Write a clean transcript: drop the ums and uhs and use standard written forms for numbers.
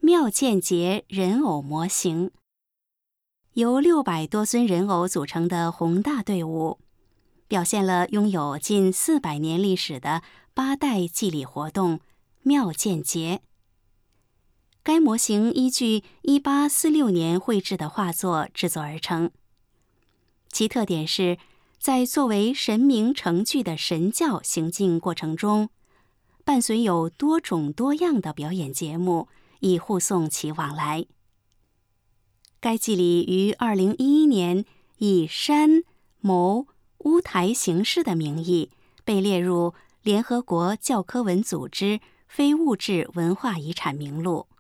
妙见节人偶模型。由600多尊人偶组成的宏大队伍，表现了拥有近400年历史的8代祭礼活动妙见节。该模型依据1846年绘制的画作制作而成，其特点是在作为神明程序的神教行进过程中，伴随有多种多样的表演节目，以护送其往来。该祭礼于2011年以山、谋、乌台形式的名义被列入联合国教科文组织非物质文化遗产名录。